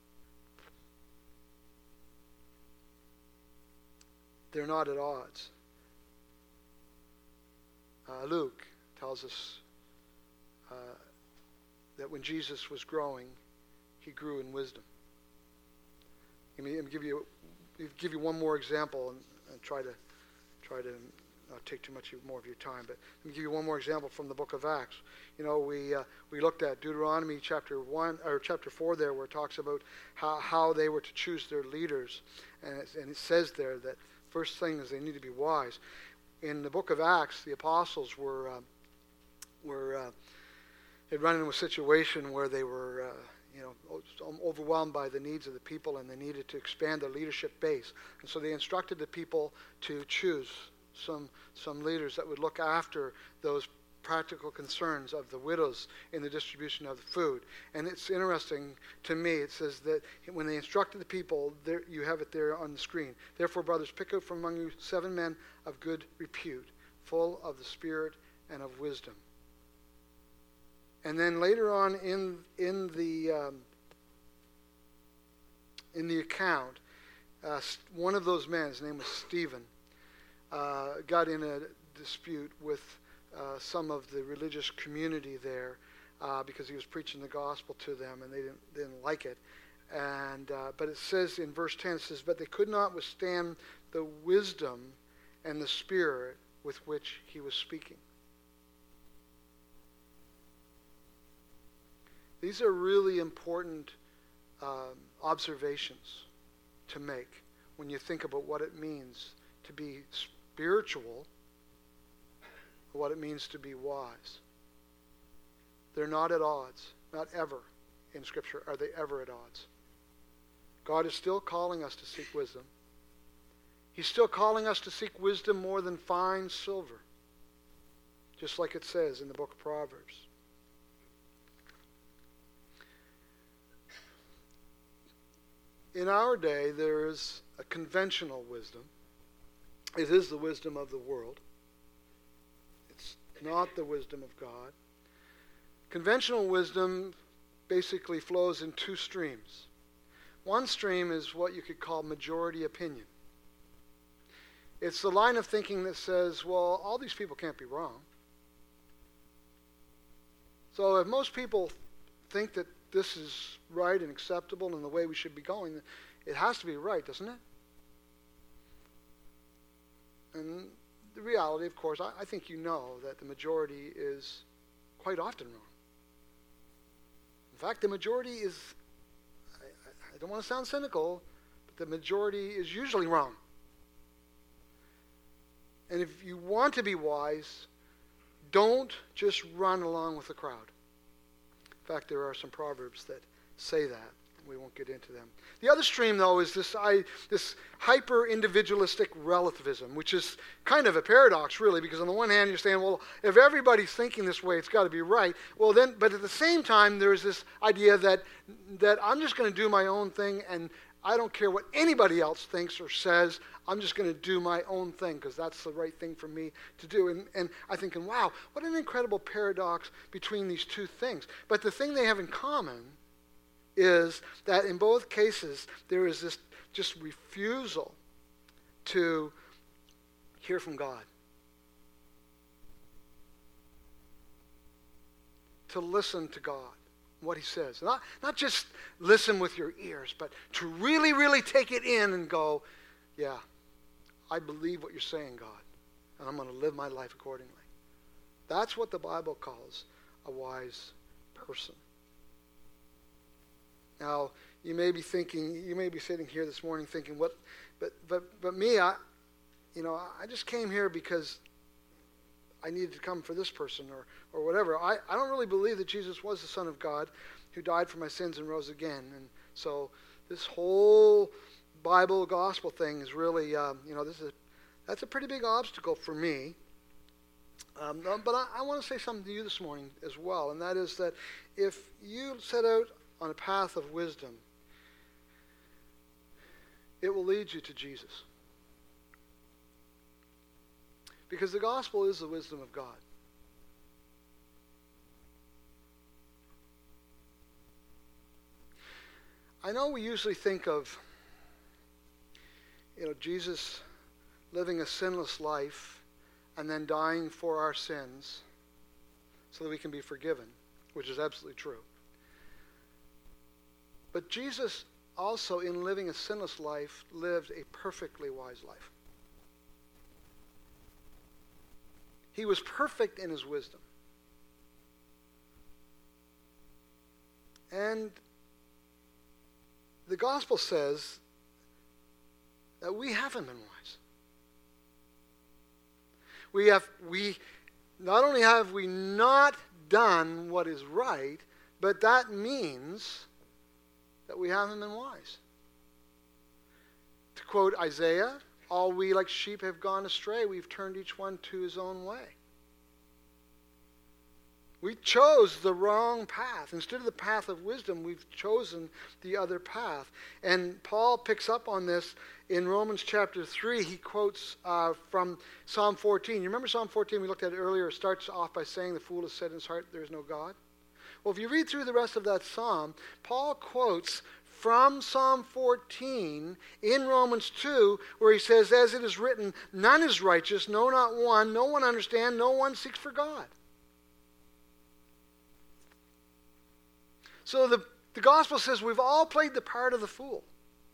They're not at odds. Uh, Luke tells us uh, that when Jesus was growing, He grew in wisdom. Let me, let me give you give you one more example, and, and try to try to not take too much more of your time. But let me give you one more example from the book of Acts. You know, we uh, we looked at Deuteronomy chapter one or chapter four there, where it talks about how, how they were to choose their leaders, and it, and it says there that first thing is they need to be wise. In the book of Acts, the apostles were uh, were uh, had run into a situation where they were. Uh, you know, overwhelmed by the needs of the people, and they needed to expand their leadership base. And so they instructed the people to choose some some leaders that would look after those practical concerns of the widows in the distribution of the food. And it's interesting to me, it says that when they instructed the people, there, you have it there on the screen. Therefore, brothers, pick out from among you seven men of good repute, full of the Spirit and of wisdom. And then later on in in the um, in the account, uh, one of those men, his name was Stephen, uh, got in a dispute with uh, some of the religious community there uh, because he was preaching the gospel to them, and they didn't didn't like it. And uh, but it says in verse ten, it says, "But they could not withstand the wisdom and the spirit with which he was speaking." These are really important um, observations to make when you think about what it means to be spiritual of what it means to be wise. They're not at odds. Not ever in Scripture are they ever at odds. God is still calling us to seek wisdom. He's still calling us to seek wisdom more than fine silver, just like it says in the book of Proverbs. In our day, there is a conventional wisdom. It is the wisdom of the world. It's not the wisdom of God. Conventional wisdom basically flows in two streams. One stream is what you could call majority opinion. It's the line of thinking that says, well, all these people can't be wrong. So if most people think that this is right and acceptable and the way we should be going, it has to be right, doesn't it? And the reality, of course, I, I think you know that the majority is quite often wrong. In fact, the majority is, I, I don't want to sound cynical, but the majority is usually wrong. And if you want to be wise, don't just run along with the crowd. In fact, there are some proverbs that say that. We won't get into them. The other stream, though, is this, I, this hyper-individualistic relativism, which is kind of a paradox, really, because on the one hand, you're saying, well, if everybody's thinking this way, it's got to be right. Well, then, but at the same time, there's this idea that, that I'm just going to do my own thing, and I don't care what anybody else thinks or says. I'm just going to do my own thing because that's the right thing for me to do. And, and I'm thinking, wow, what an incredible paradox between these two things. But the thing they have in common is that in both cases, there is this just refusal to hear from God. To listen to God, what he says. Not, not just listen with your ears, but to really, really take it in and go, yeah, I believe what you're saying, God, and I'm going to live my life accordingly. That's what the Bible calls a wise person. Now, you may be thinking, you may be sitting here this morning thinking, what, but, but, but me, I, you know, I just came here because I needed to come for this person or, or whatever. I, I don't really believe that Jesus was the Son of God who died for my sins and rose again. And so this whole Bible gospel thing is really, um, you know, this is a, that's a pretty big obstacle for me. Um, but I, I want to say something to you this morning as well, and that is that if you set out on a path of wisdom, it will lead you to Jesus. Because the gospel is the wisdom of God. I know we usually think of, you know, Jesus living a sinless life and then dying for our sins so that we can be forgiven, which is absolutely true. But Jesus also, in living a sinless life, lived a perfectly wise life. He was perfect in his wisdom. And the gospel says that we haven't been wise. We have, we, not only have we not done what is right, but that means that we haven't been wise. To quote Isaiah, all we like sheep have gone astray. We've turned each one to his own way. We chose the wrong path. Instead of the path of wisdom, we've chosen the other path. And Paul picks up on this in Romans chapter three. He quotes uh, from Psalm fourteen. You remember Psalm fourteen? We looked at it earlier. It starts off by saying, the fool has said in his heart, there is no God. Well, if you read through the rest of that psalm, Paul quotes from Psalm fourteen in Romans two, where he says, as it is written, none is righteous, no, not one. No one understands, no one seeks for God. So the, the gospel says we've all played the part of the fool.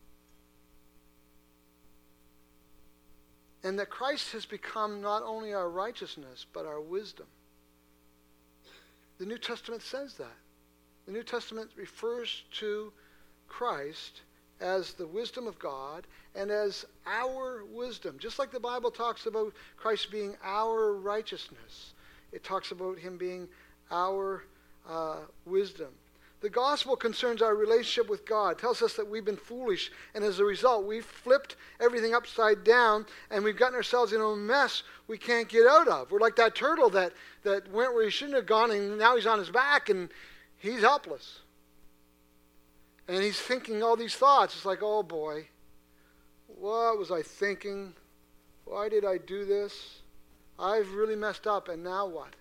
And that Christ has become not only our righteousness, but our wisdom. The New Testament says that. The New Testament refers to Christ as the wisdom of God and as our wisdom. Just like the Bible talks about Christ being our righteousness, it talks about him being our uh, wisdom. The gospel concerns our relationship with God. It tells us that we've been foolish, and as a result, we've flipped everything upside down, and we've gotten ourselves in a mess we can't get out of. We're like that turtle that, that went where he shouldn't have gone, and now he's on his back, and he's helpless. And he's thinking all these thoughts. It's like, oh boy, what was I thinking? Why did I do this? I've really messed up, and now what?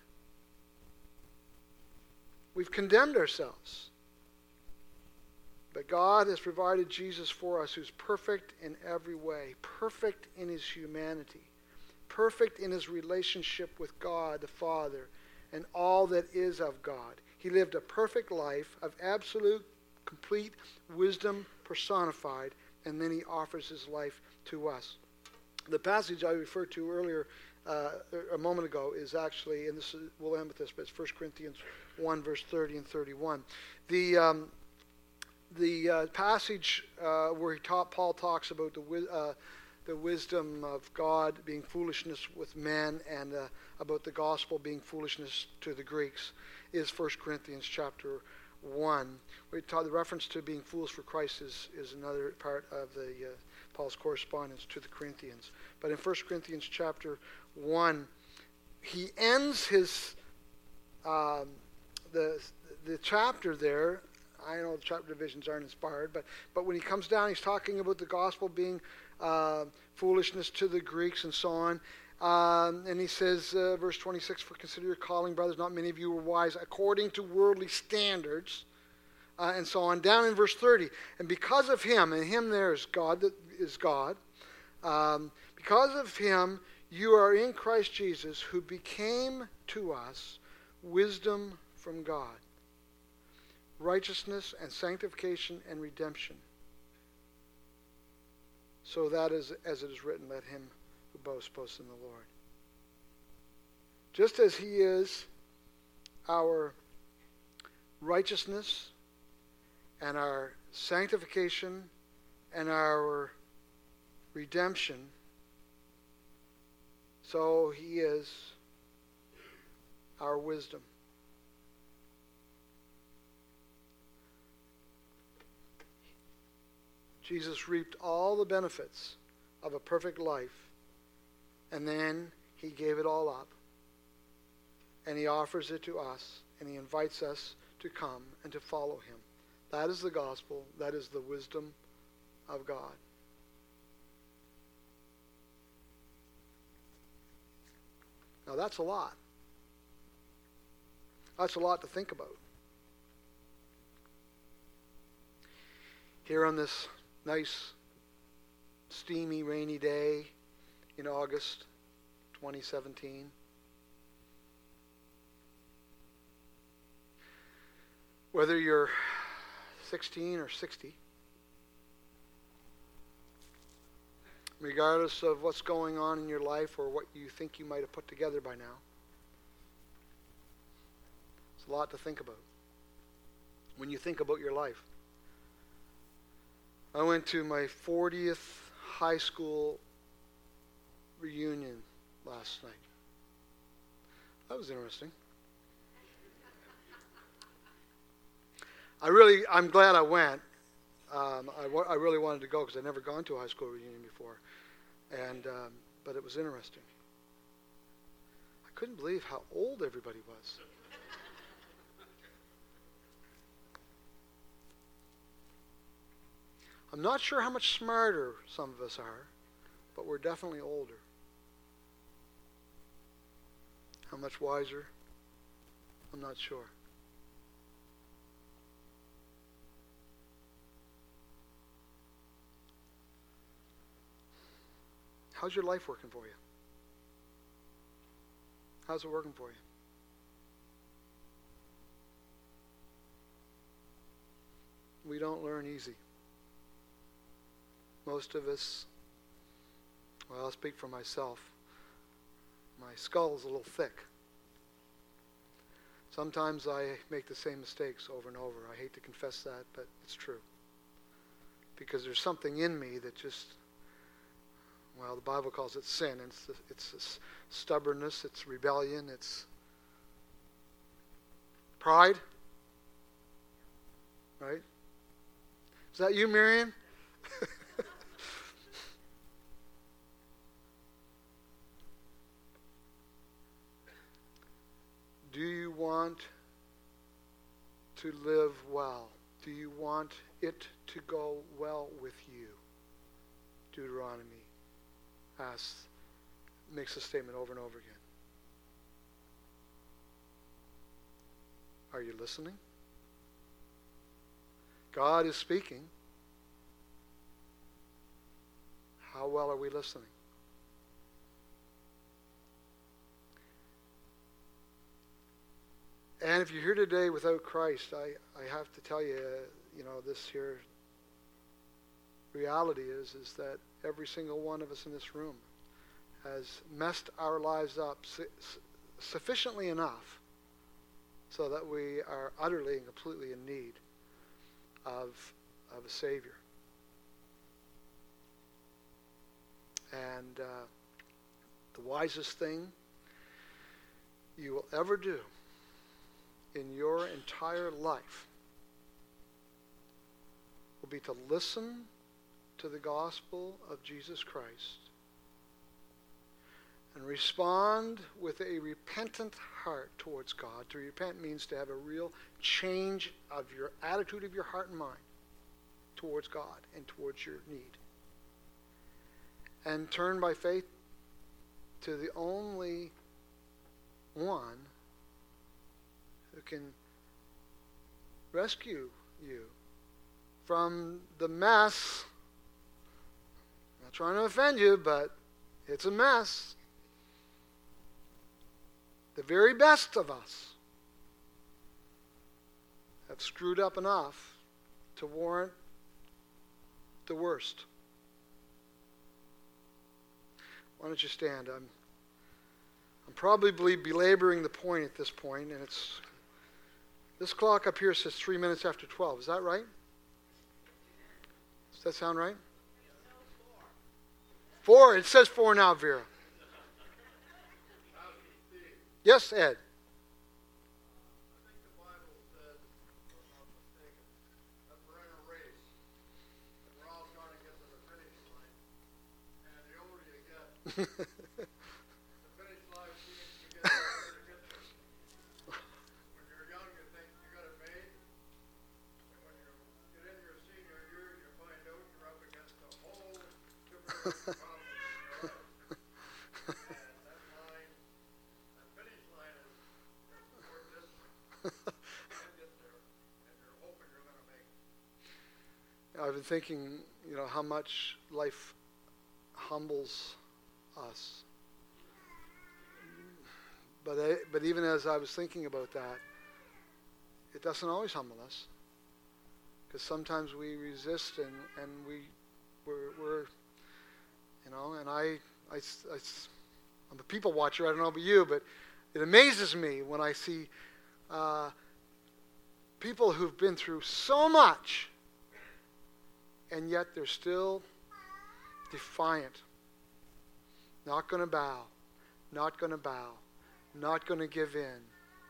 We've condemned ourselves. But God has provided Jesus for us, who's perfect in every way, perfect in his humanity, perfect in his relationship with God the Father and all that is of God. He lived a perfect life of absolute, complete wisdom personified, and then he offers his life to us. The passage I referred to earlier, uh, a moment ago, is actually, and this is, we'll end with this, but it's First Corinthians one, verse thirty and thirty-one. The um, the uh, passage uh, where he taught, Paul talks about the uh, the wisdom of God being foolishness with men, and uh, about the gospel being foolishness to the Greeks, is First Corinthians chapter one. We taught the reference to being fools for Christ is, is another part of the uh, Paul's correspondence to the Corinthians. But in First Corinthians chapter one, he ends his um, the the chapter there. I know the chapter divisions aren't inspired, but but when he comes down, he's talking about the gospel being uh, foolishness to the Greeks and so on. Um, and he says, uh, verse twenty-six, "For consider your calling, brothers, not many of you were wise according to worldly standards," uh, and so on. Down in verse thirty, "And because of him," and him there is God, that is God, um, "because of him you are in Christ Jesus, who became to us wisdom from God, righteousness and sanctification and redemption. So that is, as it is written, let him who boasts boast in the Lord." Just as he is our righteousness and our sanctification and our redemption, so he is our wisdom. Jesus reaped all the benefits of a perfect life, and then he gave it all up, and he offers it to us, and he invites us to come and to follow him. That is the gospel. That is the wisdom of God. Now that's a lot. That's a lot to think about. Here on this nice, steamy, rainy day in August twenty seventeen. Whether you're sixteen or sixty, regardless of what's going on in your life or what you think you might have put together by now, it's a lot to think about when you think about your life. I went to my fortieth high school reunion last night. That was interesting. I really, I'm glad I went. Um, I, I really wanted to go because I'd never gone to a high school reunion before, and um, but it was interesting. I couldn't believe how old everybody was. I'm not sure how much smarter some of us are, but we're definitely older. How much wiser? I'm not sure. How's your life working for you? How's it working for you? We don't learn easy. Most of us, well, I'll speak for myself. My skull is a little thick. Sometimes I make the same mistakes over and over. I hate to confess that, but it's true. because there's something in me that just, well, the Bible calls it sin. It's, it's stubbornness, it's rebellion, it's pride. Right? Is that you, Miriam? Do you want to live well? Do you want it to go well with you? Deuteronomy asks, makes the statement over and over again. Are you listening? God is speaking. How well are we listening? And if you're here today without Christ, I, I have to tell you, you know, this here reality is, is that every single one of us in this room has messed our lives up su- sufficiently enough so that we are utterly and completely in need of, of a Savior. And uh, the wisest thing you will ever do in your entire life will be to listen to the gospel of Jesus Christ and respond with a repentant heart towards God. To repent means to have a real change of your attitude of your heart and mind towards God and towards your need. And turn by faith to the only one who can rescue you from the mess. I'm not trying to offend you, but it's a mess. The very best of us have screwed up enough to warrant the worst. Why don't you stand? I'm, I'm probably belaboring the point at this point, and it's this clock up here says three minutes after twelve. Is that right? Does that sound right? Four. It says four now, Vera. Yes, Ed. The finish line seems to get harder to get there. When you're young, you think you got it made. And when you get into your senior year, you find out you're up against a whole different problem in your life. And that line, that finish line is more distant. You get there, and you're hoping you're going to make it. I've been thinking, you know, how much life humbles us. But I, but even as I was thinking about that, it doesn't always humble us, because sometimes we resist and, and we we're, we're you know and I, I, I I'm a people watcher. I don't know about you, but it amazes me when I see uh, people who've been through so much and yet they're still defiant. Not going to bow. Not going to bow. Not going to give in.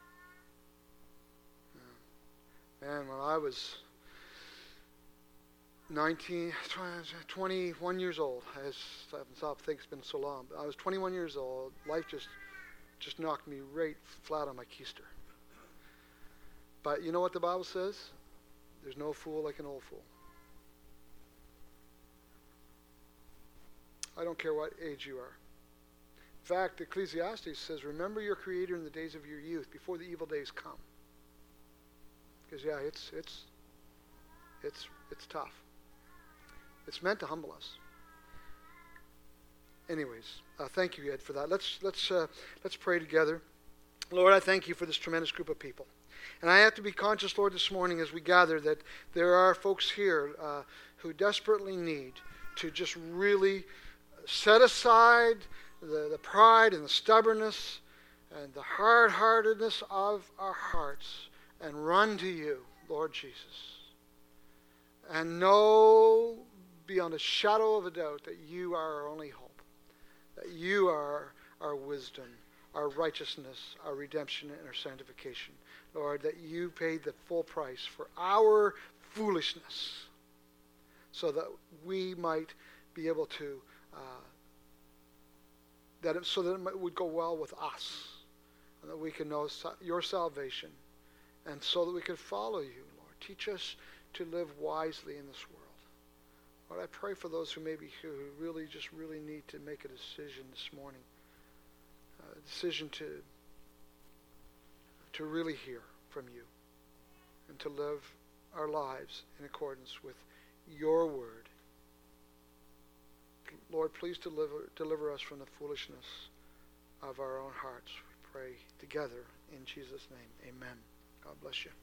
Man, when I was nineteen, twenty-one years old, I haven't stopped thinking it's been so long, but I was twenty-one years old. Life just, just knocked me right flat on my keister. But you know what the Bible says? There's no fool like an old fool. I don't care what age you are. In fact, Ecclesiastes says, remember your Creator in the days of your youth, before the evil days come. Because yeah, it's it's it's it's tough. It's meant to humble us. Anyways, uh, thank you, Ed, for that. Let's let's uh, let's pray together. Lord, I thank you for this tremendous group of people, and I have to be conscious, Lord, this morning as we gather that there are folks here uh, who desperately need to just really set aside the, the pride and the stubbornness and the hard-heartedness of our hearts and run to you, Lord Jesus. and know beyond a shadow of a doubt that you are our only hope, that you are our wisdom, our righteousness, our redemption, and our sanctification. Lord, that you paid the full price for our foolishness so that we might be able to, uh, that it, so that it might, would go well with us, and that we can know sa- your salvation, and so that we can follow you, Lord. Teach us to live wisely in this world. Lord, I pray for those who may be here who really just really need to make a decision this morning, a decision to to really hear from you and to live our lives in accordance with your word. Lord, please deliver deliver us from the foolishness of our own hearts. We pray together in Jesus' name. Amen. God bless you.